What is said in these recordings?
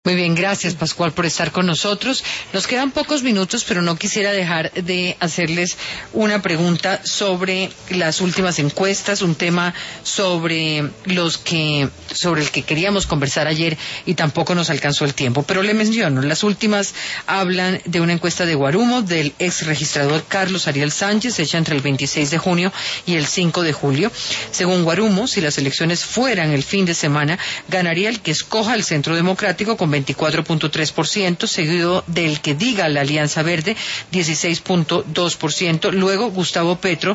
Muy bien, gracias Pascual por estar con nosotros. Nos quedan pocos minutos, pero no quisiera dejar de hacerles una pregunta sobre las últimas encuestas, un tema sobre el que queríamos conversar ayer y tampoco nos alcanzó el tiempo. Pero le menciono, las últimas hablan de una encuesta de Guarumo, del ex registrador Carlos Ariel Sánchez, hecha entre el 26 de junio y el 5 de julio. Según Guarumo, si las elecciones fueran el fin de semana, ganaría el que escoja el Centro Democrático con 24.3%, seguido del que diga la Alianza Verde, 16.2%, luego Gustavo Petro,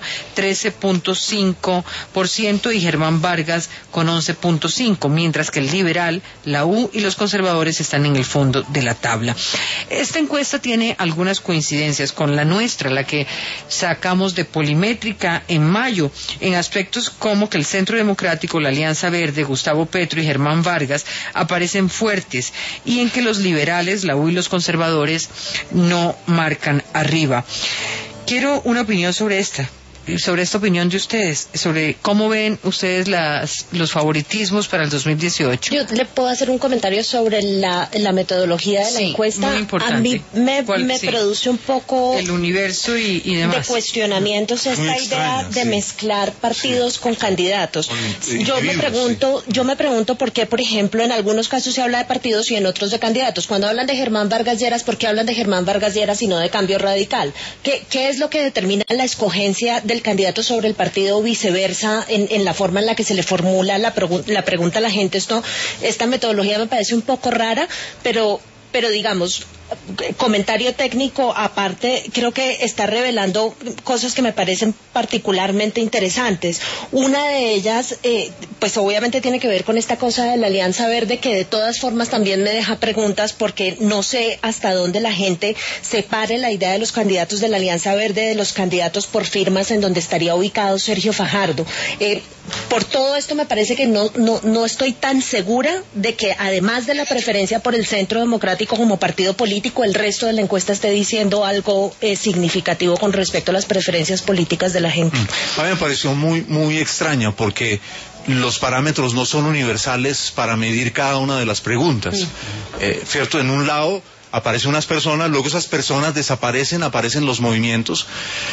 13.5% y Germán Vargas con 11.5%, mientras que el liberal, la U y los conservadores están en el fondo de la tabla. Esta encuesta tiene algunas coincidencias con la nuestra, la que sacamos de Polimétrica en mayo, en aspectos como que el Centro Democrático, la Alianza Verde, Gustavo Petro y Germán Vargas aparecen fuertes, y en que los liberales, la U y los conservadores no marcan arriba. Quiero una opinión sobre esta opinión de ustedes, sobre cómo ven ustedes los favoritismos para el 2018. Yo le puedo hacer un comentario sobre la metodología de la encuesta. Muy importante. A mí me produce un poco el universo y demás. De cuestionamientos esta idea de mezclar partidos con candidatos. Yo me pregunto por qué, por ejemplo, en algunos casos se habla de partidos y en otros de candidatos. Cuando hablan de Germán Vargas Lleras, ¿por qué hablan de Germán Vargas Lleras y no de Cambio Radical? ¿Qué es lo que determina la escogencia del candidato sobre el partido o viceversa en la forma en la que se le formula la pregunta a la gente? Esta metodología me parece un poco rara, pero digamos, comentario técnico aparte, creo que está revelando cosas que me parecen particularmente interesantes. Una de ellas, pues obviamente tiene que ver con esta cosa de la Alianza Verde, que de todas formas también me deja preguntas, porque no sé hasta dónde la gente separe la idea de los candidatos de la Alianza Verde de los candidatos por firmas en donde estaría ubicado Sergio Fajardo. Por todo esto me parece que no estoy tan segura de que, además de la preferencia por el Centro Democrático como partido político, el resto de la encuesta esté diciendo algo significativo con respecto a las preferencias políticas de la gente. A mí me pareció muy extraño, porque los parámetros no son universales para medir cada una de las preguntas. Cierto, en un lado aparecen unas personas, luego esas personas desaparecen, aparecen los movimientos.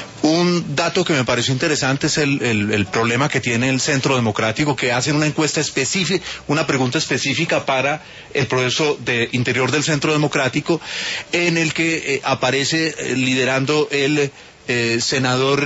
Un dato que me pareció interesante es el problema que tiene el Centro Democrático, que hacen una encuesta específica, una pregunta específica para el proceso de interior del Centro Democrático, en el que aparece liderando el senador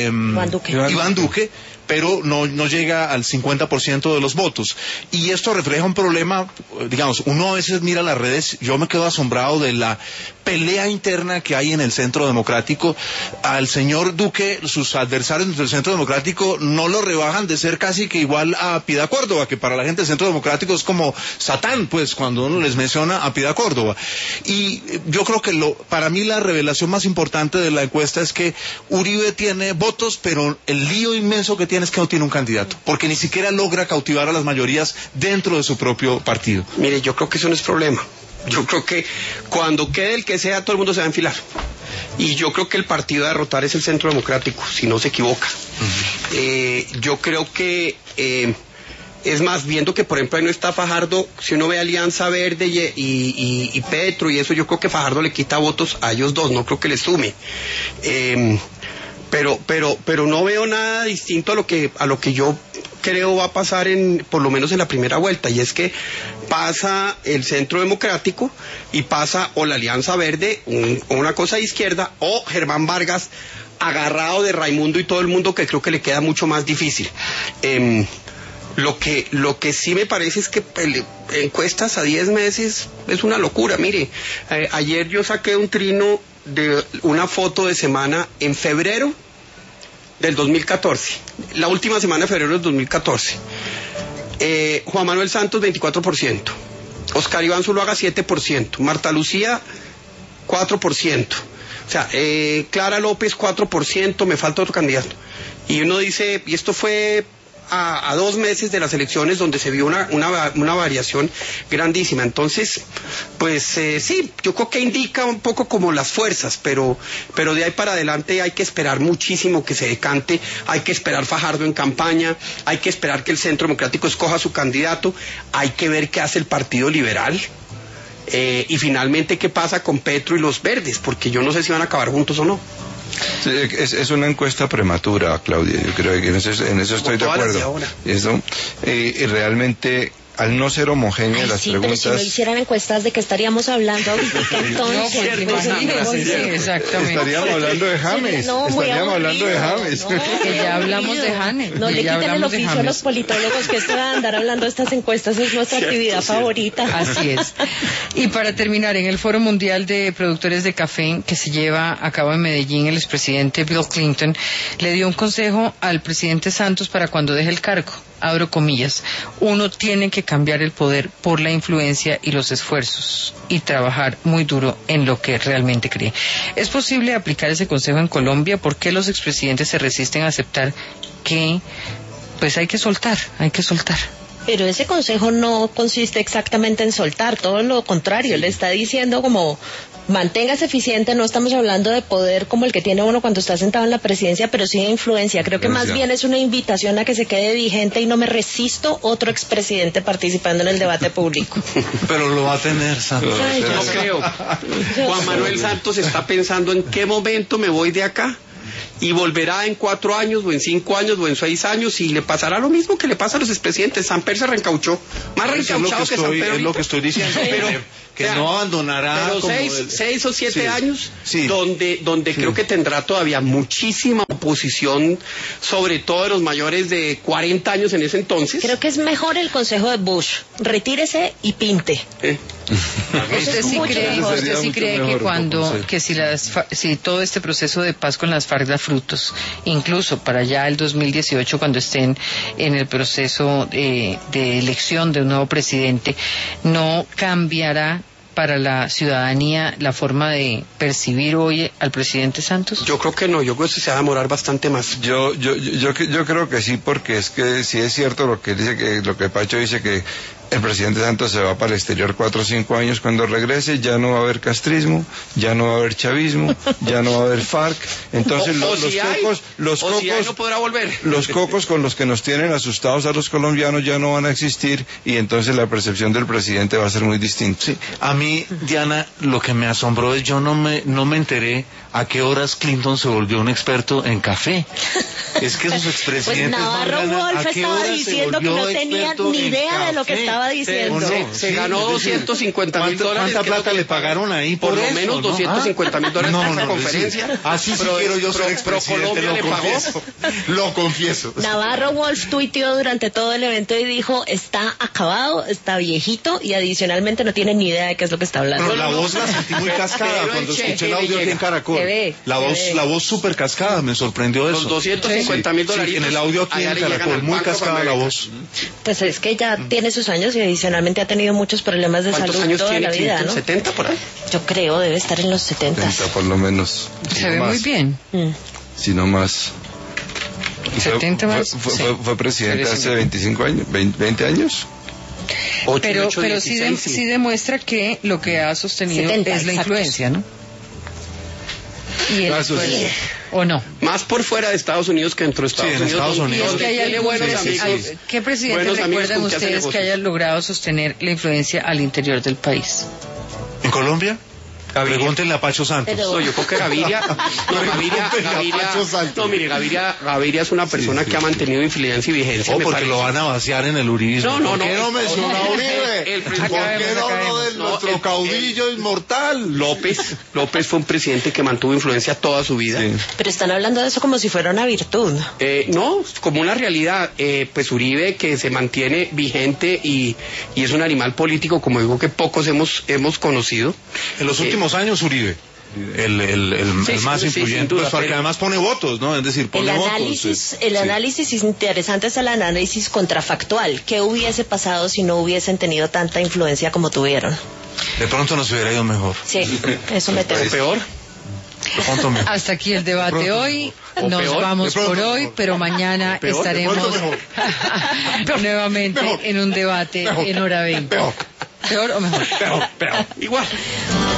Iván Duque, pero no llega al 50% de los votos. Y esto refleja un problema, digamos, uno a veces mira las redes, yo me quedo asombrado de la pelea interna que hay en el Centro Democrático. Al señor Duque, sus adversarios del Centro Democrático no lo rebajan de ser casi que igual a Piedad Córdoba, que para la gente del Centro Democrático es como Satán, pues, cuando uno les menciona a Piedad Córdoba. Y yo creo que para mí la revelación más importante de la encuesta es que Uribe tiene votos, pero el lío inmenso que tiene es que no tiene un candidato, porque ni siquiera logra cautivar a las mayorías dentro de su propio partido. Mire, yo creo que eso no es problema. Yo creo que cuando quede el que sea, todo el mundo se va a enfilar. Y yo creo que el partido a derrotar es el Centro Democrático, si no se equivoca. Yo creo que, es más, viendo que por ejemplo ahí no está Fajardo, si uno ve Alianza Verde y Petro y eso, yo creo que Fajardo le quita votos a ellos dos, no creo que les sume. Pero no veo nada distinto a lo que yo creo va a pasar por lo menos en la primera vuelta, y es que pasa el Centro Democrático y pasa o la Alianza Verde, o una cosa de izquierda, o Germán Vargas agarrado de Raimundo y todo el mundo, que creo que le queda mucho más difícil. Lo que sí me parece es que encuestas a 10 meses es una locura. Mire, ayer yo saqué un trino de una foto de semana en febrero del 2014, la última semana de febrero del 2014. Juan Manuel Santos 24%, Oscar Iván Zuluaga 7%, Marta Lucía 4%, o sea, Clara López 4%, me falta otro candidato. Y uno dice, y esto fue a 2 meses de las elecciones, donde se vio una variación grandísima. Entonces, pues sí, yo creo que indica un poco como las fuerzas, pero de ahí para adelante hay que esperar muchísimo que se decante, hay que esperar Fajardo en campaña, hay que esperar que el Centro Democrático escoja su candidato, hay que ver qué hace el Partido Liberal. Y finalmente, ¿qué pasa con Petro y los verdes? Porque yo no sé si van a acabar juntos o no. Sí, es una encuesta prematura, Claudia. Yo creo que en eso estoy de acuerdo. Y realmente, al no ser homogéneas las preguntas... Pero si no hicieran encuestas, ¿de qué estaríamos hablando ahorita? Exactamente. Estaríamos hablando de James. Estaríamos hablando de James. Que ya hablamos de James. No le quiten el oficio a los politólogos, que esto de andar hablando de estas encuestas es nuestra actividad favorita. Así es. Y para terminar, en el Foro Mundial de Productores de Café que se lleva a cabo en Medellín, el expresidente Bill Clinton le dio un consejo al presidente Santos para cuando deje el cargo. Abro comillas, uno tiene que cambiar el poder por la influencia y los esfuerzos y trabajar muy duro en lo que realmente cree. ¿Es posible aplicar ese consejo en Colombia? ¿Por qué los expresidentes se resisten a aceptar que pues hay que soltar? Pero ese consejo no consiste exactamente en soltar, todo lo contrario, le está diciendo como manténgase eficiente, no estamos hablando de poder como el que tiene uno cuando está sentado en la presidencia, pero sí de influencia. Creo que más bien es una invitación a que se quede vigente y no me resisto otro expresidente participando en el debate público. Pero lo va a tener, Santos. No creo. Juan Manuel Santos está pensando en qué momento me voy de acá. Y volverá en 4 años, o en 5 años, o en 6 años, y le pasará lo mismo que le pasa a los expresidentes. Samper se reencauchó, más reencauchado que Samper. Es lo que estoy diciendo, pero que no abandonará. Pero 6 o 7 años, donde creo que tendrá todavía muchísima oposición, sobre todo de los mayores de 40 años en ese entonces. Creo que es mejor el consejo de Bush, retírese y pinte. ¿Usted sí cree que si todo este proceso de paz con las FARC da frutos, incluso para allá el 2018, cuando estén en el proceso de elección de un nuevo presidente, no cambiará para la ciudadanía la forma de percibir hoy al presidente Santos? Yo creo que no, yo creo que se va a demorar bastante más. Yo creo que sí, porque es que sí es cierto lo que Pacho dice, que el presidente Santos se va para el exterior 4 o 5 años. Cuando regrese ya no va a haber castrismo, ya no va a haber chavismo, ya no va a haber FARC. Entonces los cocos con los que nos tienen asustados a los colombianos ya no van a existir, y entonces la percepción del presidente va a ser muy distinta. Sí. A mí, Diana, lo que me asombró es yo no me enteré a qué horas Clinton se volvió un experto en café. Es que esos expresidentes... Pues Navarro Wolf estaba diciendo que no tenía ni idea de lo que estaba diciendo. Se ganó $250,000. ¿Cuánta plata le pagaron ahí por lo eso, menos $250,000 en esa conferencia. Así sí quiero yo ser expresidente, lo confieso. Navarro Wolf tuiteó durante todo el evento y dijo, está acabado, está viejito, y adicionalmente no tiene ni idea de qué es lo que está hablando. Pero la voz la sentí muy cascada cuando escuché el audio aquí en Caracol. La voz súper cascada, me sorprendió eso. Los $250,000. Sí, en el audio aquí en Caracol, muy cascada la voz. Pues es que ya tiene sus años y adicionalmente ha tenido muchos problemas de salud toda la vida, ¿no? ¿70 por ahí? Yo creo, debe estar en los 70. 70 por lo menos. Se ve muy bien. Si no más. 70 más. Fue presidente hace 25 años, 20 años. Pero sí demuestra que lo que ha sostenido 70, es la influencia, ¿no? Y el ¿o no? Más por fuera de Estados Unidos que dentro de Estados Unidos. Es que hay buenos amigos. ¿Qué presidente recuerdan ustedes que haya logrado sostener la influencia al interior del país? ¿En Colombia? Pregúntenle a Pacho Santos. No, yo creo que Gaviria es una persona que ha mantenido influencia y vigencia. Porque lo van a vaciar en el uribismo. No. ¿Por qué no menciona a Uribe? ¿Por qué no de nuestro caudillo inmortal? López fue un presidente que mantuvo influencia toda su vida. Sí. Pero están hablando de eso como si fuera una virtud. No, como una realidad. Pues Uribe, que se mantiene vigente y es un animal político, como digo, que pocos hemos conocido. En los últimos años, Uribe, el más influyente, duda, porque además pone votos, ¿no? Es decir, pone votos. El análisis interesante es el análisis contrafactual. ¿Qué hubiese pasado si no hubiesen tenido tanta influencia como tuvieron? De pronto nos hubiera ido mejor. Sí, eso me temo. ¿Peor? Hasta aquí el debate hoy. Nos vamos por hoy, pero mañana estaremos nuevamente en un debate en hora 20. ¿Peor o mejor? Peor. Igual.